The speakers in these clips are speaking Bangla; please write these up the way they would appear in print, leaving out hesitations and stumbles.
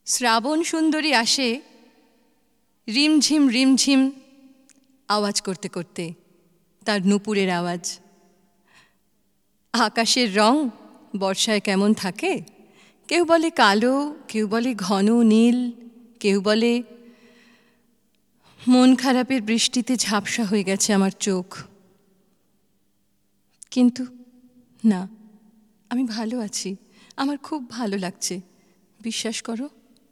শ্রাবণ সুন্দরী আসে রিমঝিম রিমঝিম আওয়াজ করতে করতে, তার নূপুরের আওয়াজ। আকাশের রং বর্ষায় কেমন থাকে, কেউ বলে কালো, কেউ বলে ঘন নীল, কেউ বলে মন খারাপের বৃষ্টিতে ঝাপসা হয়ে গেছে আমার চোখ। কিন্তু না, আমি ভালো আছি, আমার খুব ভালো লাগছে, বিশ্বাস করো।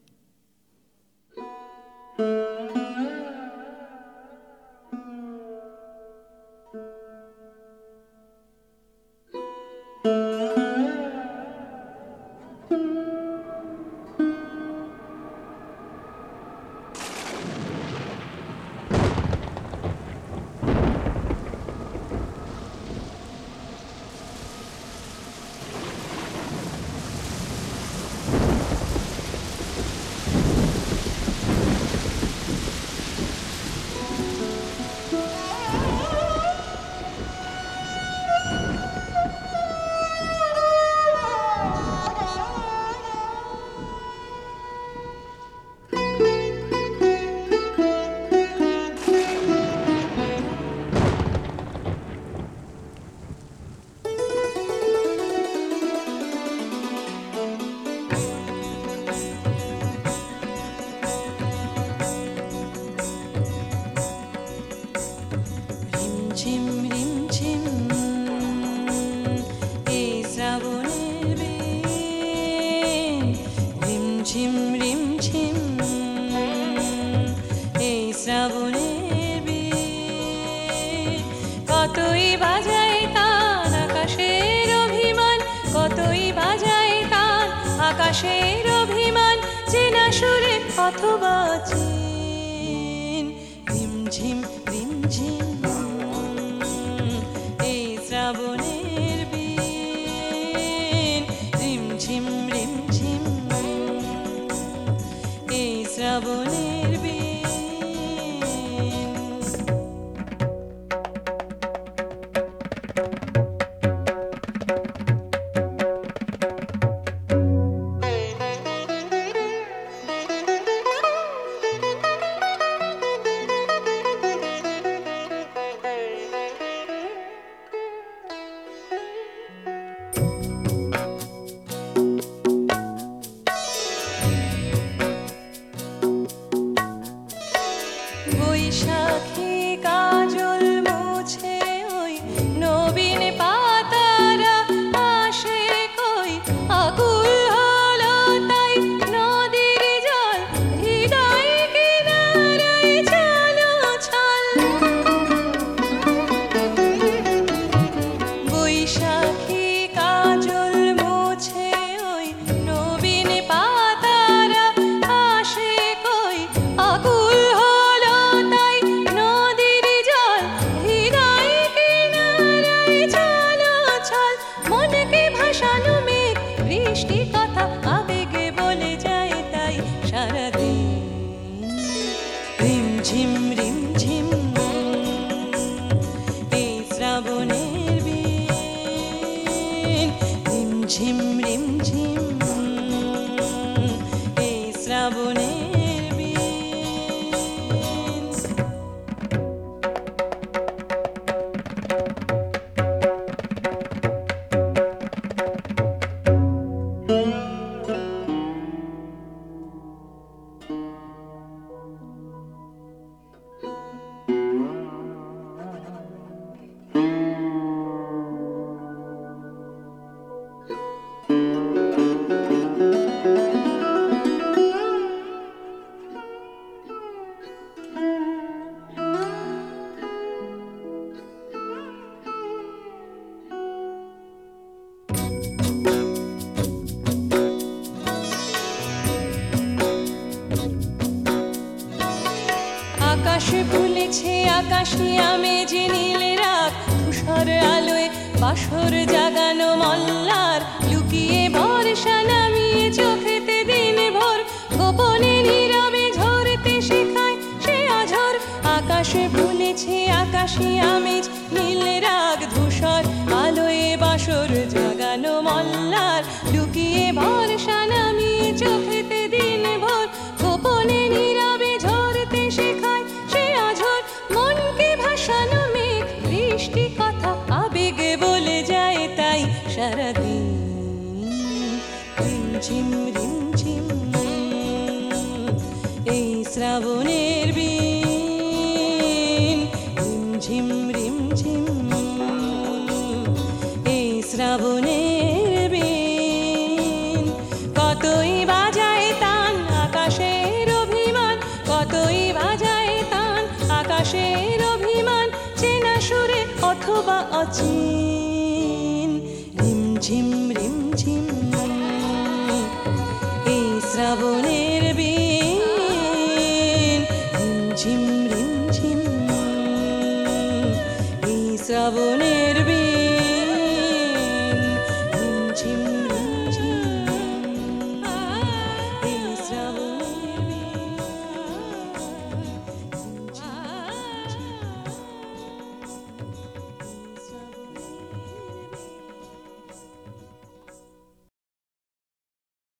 রিমঝিম রিমঝিম এই শ্রাবণের বেন, রিমঝিম রিমঝিম এই শ্রাবণের বেন। কতই বাজায় তান আকাশের অভিমান, কতই বাজায় তান আকাশের অভিমান, চেনা সুরে অথবা চেন। রিমঝিম রিমঝিম এই শ্রাবণের বেন, রিমঝিম রিমঝিম এই শ্রাবণের বেন। বৈশাখী কাজল মুছে ওই নবীন পাতারা আসে কই, আকুল হলো তাই নদীর জল, হৃদয় কিনারায় চলো ছল। বৈশাখী কাজল মুছে ওই নবীন পাতারা আসে কই, আকুল হলো তাই নদীর জল, হৃদয় কিনারায় চলো ছল। মনকে ভাসানো মেঘ বৃষ্টি কথা আবেগে বলে যায় তাই সারাদিন। রিমঝিম রিমঝিম এই শ্রাবণের বেন, রিমঝিম রিমঝিম এই শ্রাবণের বেন। আকাশে ফুলেছে আকাশি আমেজ নীল রাত, ধূসর আলোয় বাসর জাগানো মল্লার, লুকিয়ে বর্ষা নামিয়ে চোখেতে দিন ভোর, গোপনে নীরবে ঝরতে শেখায় সে আঝর। আকাশে ফুলেছে আকাশি আমেজ নীল রাত, ধূসর আলোয় বাসর জাগানো মল্লার, লুকিয়ে বর্ষা নামিয়ে চোখেতে দিন ভোর, শ্রাবণের বিন রিমঝিম রিমঝিম, এই শ্রাবণের বিন কতই বাজায় তান আকাশের অভিমান, কতই বাজায় তান আকাশের অভিমান, চেনা সুরে অথবা অচিন। রিমঝিম রিমঝিম, এই শ্রাবণের বিন রিমঝিম রিমঝিম, এই শ্রাবণের বিন।